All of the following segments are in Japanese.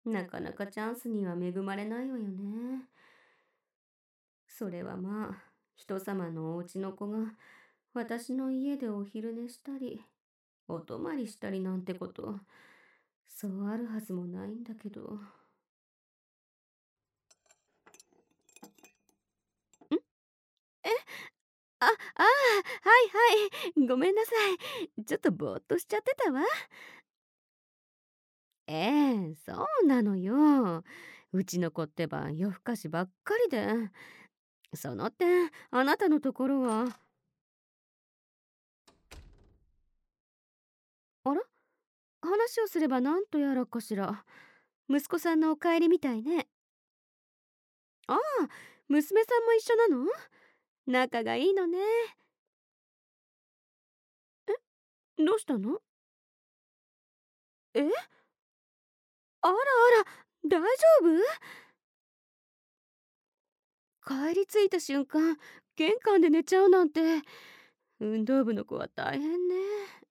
なかなかチャンスには恵まれないわよね。それはまあ、人様のお家の子が私の家でお昼寝したり、お泊まりしたりなんてこと、そうあるはずもないんだけど。えあ、はいはい。ごめんなさい。ちょっとぼーっとしちゃってたわ。ええ、そうなのよ。うちの子ってば夜更かしばっかりで。その点、あなたのところは。あら、話をすればなんとやらかしら。息子さんのお帰りみたいね。ああ、娘さんも一緒なの？仲がいいのね。どうしたの？え、あらあら、大丈夫？帰り着いた瞬間、玄関で寝ちゃうなんて。運動部の子は大変ね。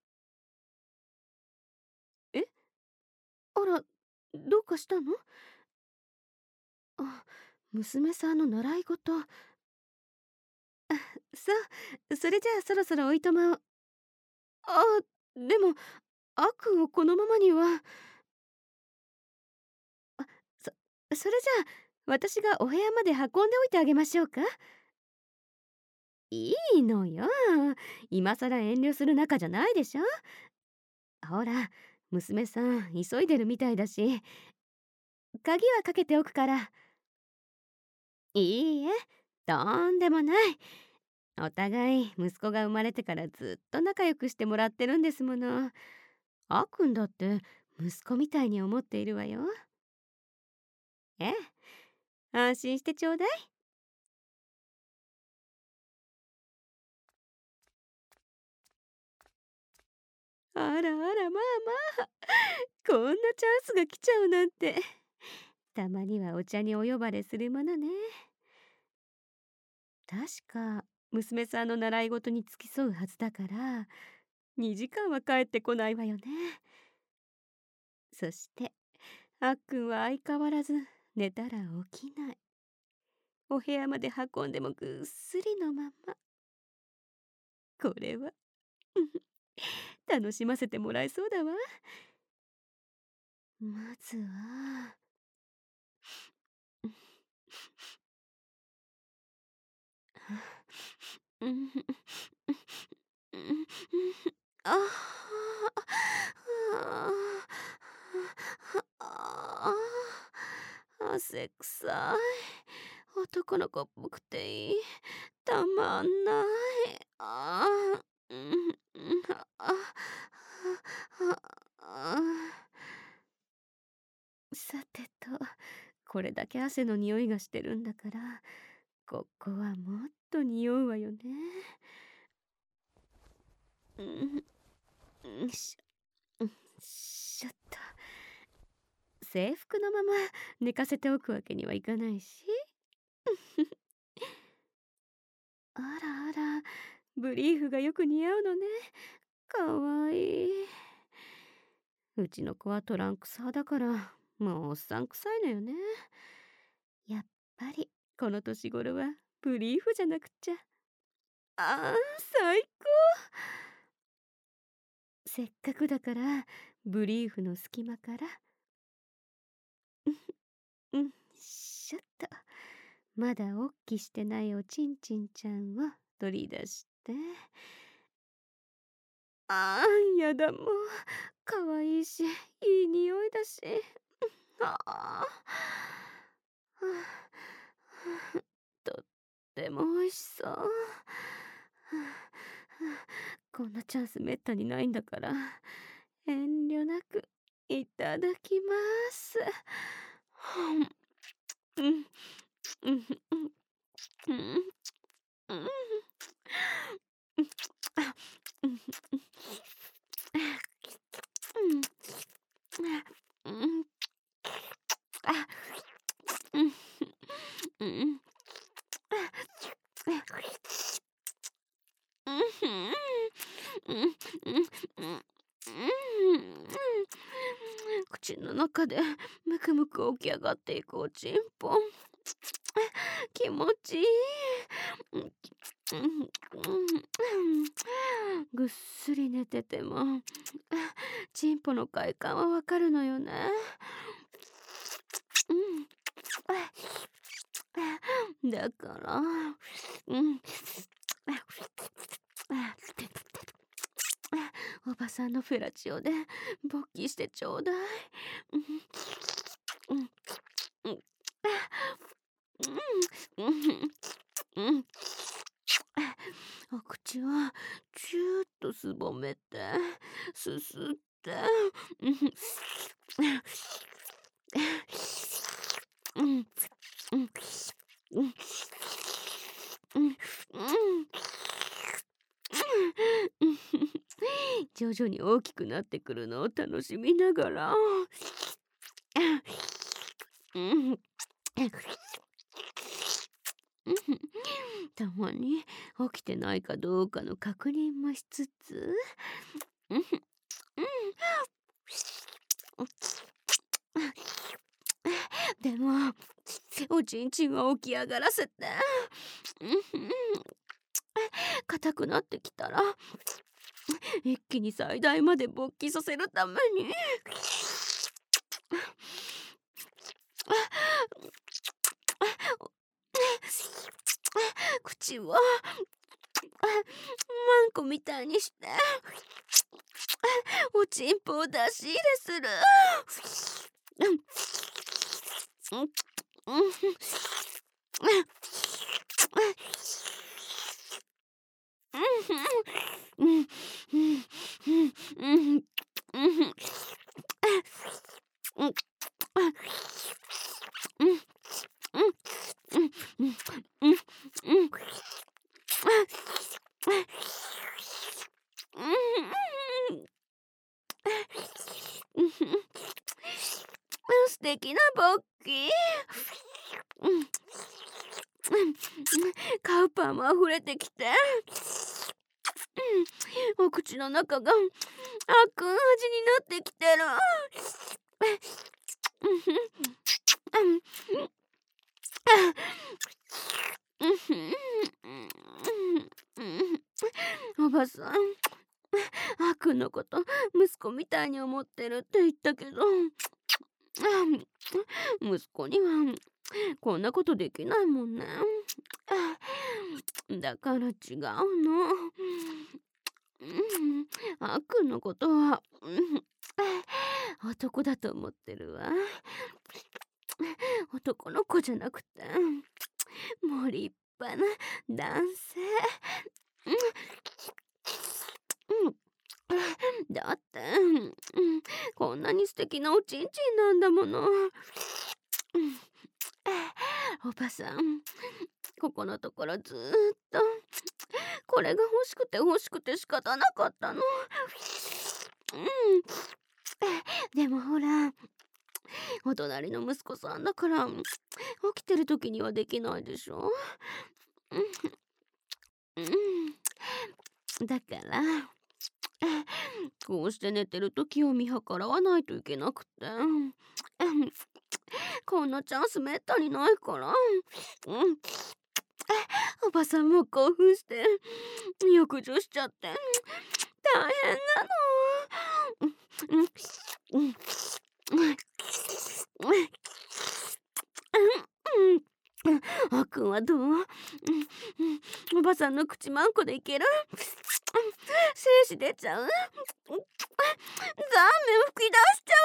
え、あら、どうかしたの？あ、娘さんの習い事。そう、それじゃあそろそろおいとまを。あ、でも、あっくんをこのままには。あ、それじゃあ、私がお部屋まで運んでおいてあげましょうか？いいのよ。今さら遠慮する仲じゃないでしょ。ほら、娘さん急いでるみたいだし、鍵はかけておくから。いいえ、とんでもない。お互い息子が生まれてからずっと仲良くしてもらってるんですもの。あっくんだって息子みたいに思っているわよ。ええ、安心してちょうだい。あらあら、まあまあ、こんなチャンスが来ちゃうなんて。たまにはお茶にお呼ばれするものね。確か娘さんの習い事に付き添うはずだから2時間は帰ってこないわよね。そしてあっくんは相変わらず寝たら起きない。お部屋まで運んでもぐっすりのまま。これは楽しませてもらえそうだわ。まずはうんああ汗臭い。男の子っぽくていい。たまんない。あーうんああさてと、これだけ汗の匂いがしてるんだから、ここはもっと匂うわよね。うん、しょっと。制服のまま寝かせておくわけにはいかないし。あらあら、ブリーフがよく似合うのね。かわいい。うちの子はトランクス派だから、もうおっさん臭いのよね。やっぱり、この年頃はブリーフじゃなくちゃ。ああ、最高。せっかくだから、ブリーフの隙間から、しょっと。まだおっきしてないおちんちんちゃんを取り出して。ああ、やだもう。かわいいし、いい匂いだし。ああ。とっても美味しそう。こんなチャンスめったにないんだから、遠慮なくいただきます。うん、うん、うん、うん、うん、うん、うん、あ、うん、うん、うん、うん、うん、 口の中でむくむく起き上がっていくおちんぽ。気持ちいい。ぐっすり寝ててもちんぽの快感はわかるのよね。だからおばさんのフェラチオで勃起してちょうだい。お口はチューッとすぼめてすすって徐々に大きくなってくるのを楽しみながらたまに起きてないかどうかの確認もしつつでもおちんちんは起き上がらせて硬くなってきたら一気に最大まで勃起させるために口はマンコみたいにしておちんぽを出し入れする。素敵な勃起。カウパーも溢れてきてお口の中があっくん味になってきてる。おばさん、あっくんのこと息子みたいに思ってるって言ったけど息子にはこんなことできないもんね。だから違うの。あっくんのことは男だと思ってるわ。男の子じゃなくてもう立派な男性。だって、こんなに素敵なおちんちんなんだもの。おばさん、ここのところずーっとこれが欲しくて欲しくて仕方なかったの。でもほら、お隣の息子さんだから起きてる時にはできないでしょ。だからこうして寝てる時を見計らわないといけなくてこんなチャンスめったにないからおばさんも興奮して浴場しちゃって大変なの。あっくんはどう？おばさんの口まんこでいける？精子出ちゃう？ザーメン吹き出しちゃ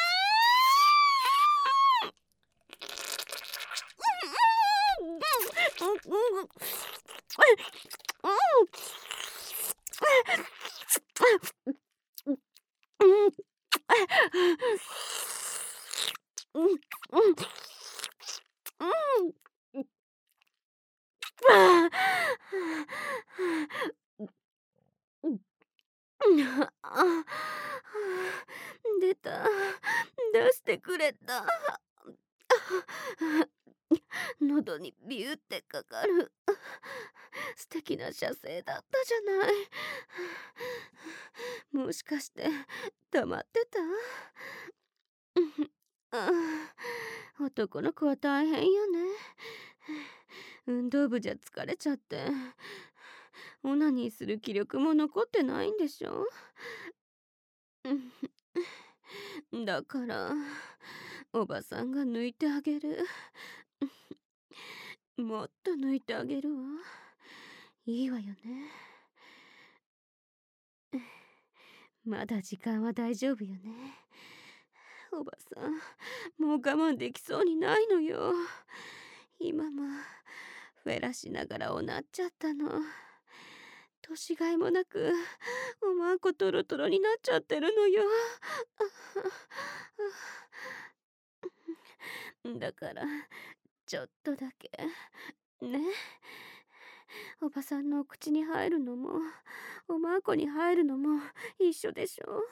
出た。出してくれた。喉にビューってかかる。素敵な射精だったじゃない。もしかして溜まってた？ ああ、男の子は大変よね。運動部じゃ疲れちゃって、オナニーする気力も残ってないんでしょ。だから、おばさんが抜いてあげる。もっと抜いてあげるわ。いいわよね。まだ時間は大丈夫よね。おばさん、もう我慢できそうにないのよ。今もフェラしながらおなっちゃったの。年がいもなくおまんこトロトロになっちゃってるのよ。だからちょっとだけね。おばさんのお口に入るのもおまんこに入るのも一緒でしょ。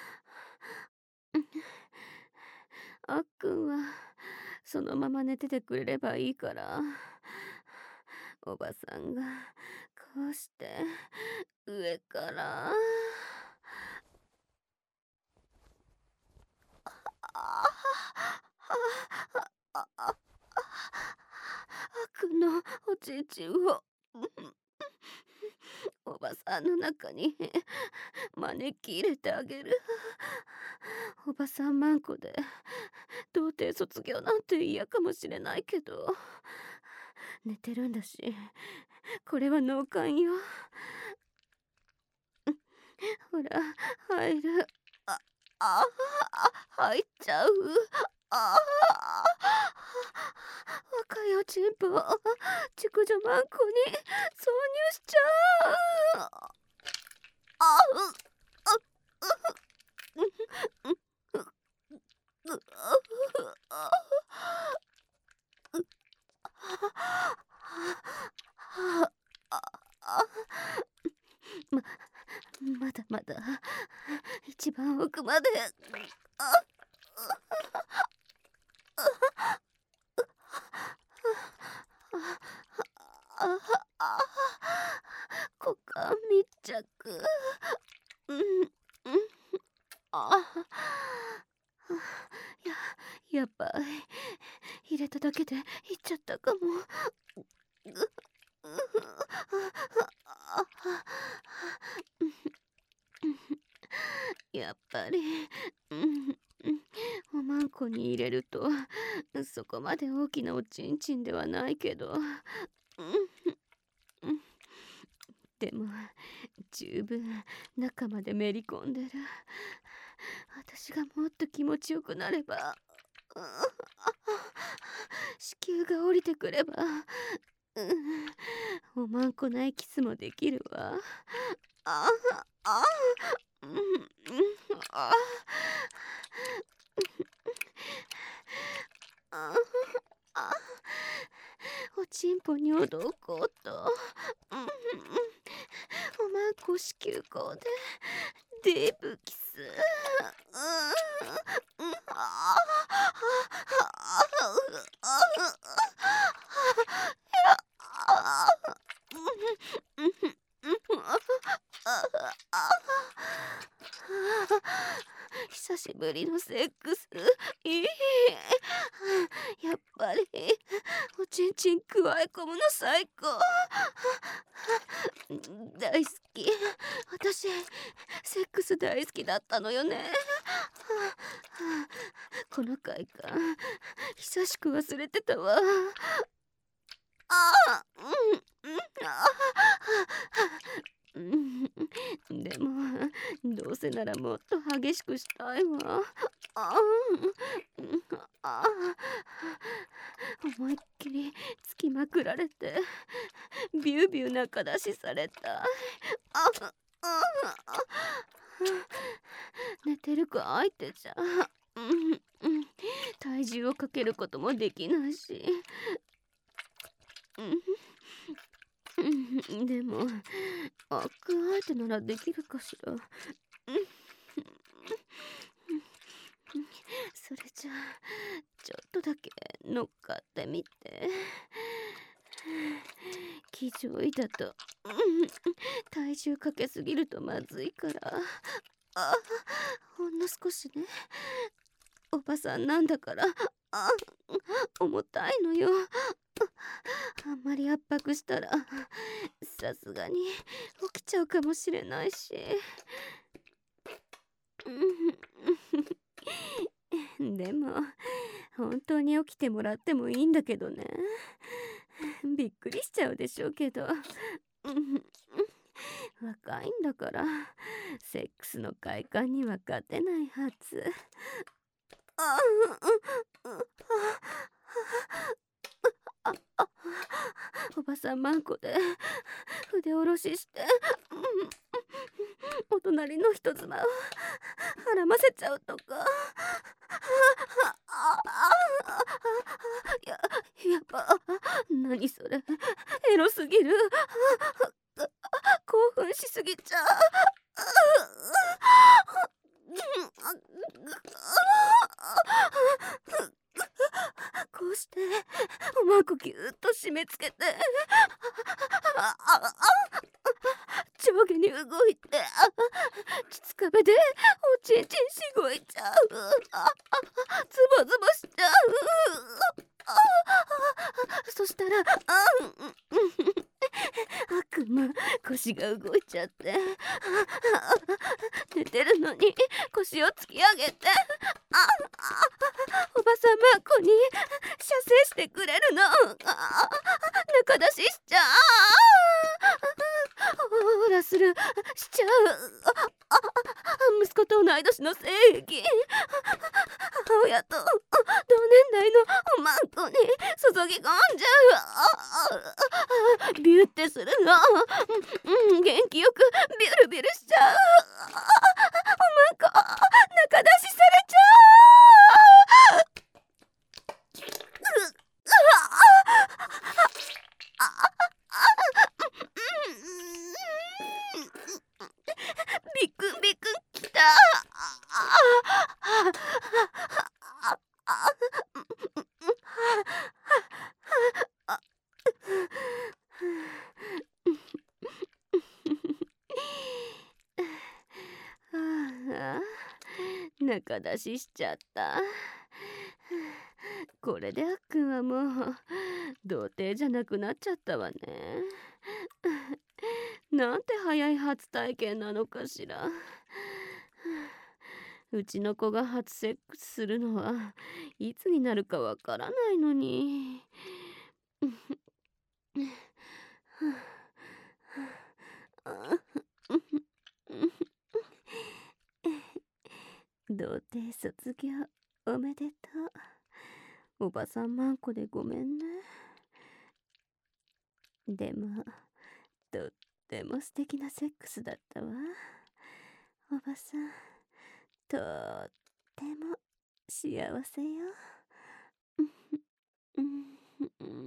あっくんはそのまま寝ててくれればいいから、おばさんがこうして上からあくんのおちんちんをおばさんの中に招き入れてあげる。おばさんまんこで童貞卒業なんて嫌かもしれないけど、寝てるんだし、これは脳幹よ。ほら、入る。あ、あ入っちゃう。あ若いおちんぽを熟女マンコに挿入しちゃう。あままだまだ一番奥まで。股間密着。あやっぱ入れただけでいっちゃったかも。やっぱり、おまんこに入れるとそこまで大きなおちんちんではないけど、でも十分中までめり込んでる。私がもっと気持ちよくなれば、子宮が降りてくれば、おまんこないキスもできるわ。あああおちんぽにおどこうと、おまんこ子宮口でデーブキス。久しぶりのセックス、いい。やっぱりおちんちんくわえ込むの最高。大好き。私セックス大好きだったのよね。この快感久しく忘れてたわ。でもどうせならもっと激しくしたいわ。思いっきりつきまくられてビュービュー中出しされたい。寝てる子相手じゃ体重をかけることもできないし、でもあっくん相手ならできるかしら。それじゃあちょっとだけ乗っかってみて。騎乗位だと体重かけすぎるとまずいから、ほんの少しね。 おばさんなんだから、あ、重たいのよ。あんまり圧迫したらさすがに起きちゃうかもしれないし。でも本当に起きてもらってもいいんだけどね。びっくりしちゃうでしょうけど。若いんだからセックスの快感には勝てないはず。あああおばさんまんこで筆下ろしして、お隣の人妻を孕ませちゃうとか。やば、何それ、エロすぎる。興奮しすぎちゃう。こうしておまんこぎゅっと締め付けて、上下に動いて、膣壁でおちんちんしごいちゃう。ズボズボしちゃう。そしたらあっくんも腰が動いちゃって、寝てるのに腰を突き上げて、おばさまこに射精してくれるの。中出ししちゃう。オーラするしちゃう。息子と同い年の正義。母親と同年代のおまんこに注ぎ込んじゃう。ビューってするの。元気よくビュルビュルしちゃう。おまんこ中出しされちゃう。びっくんびっくんきた。中出ししちゃった。これであっくんはもう童貞じゃなくなっちゃったわね。なんて早い初体験なのかしら。うちの子が初セックスするのはいつになるかわからないのに。童貞卒業おめでとう。おばさんまんこでごめんね。でもとっても素敵なセックスだったわ。おばさんとっても幸せよ。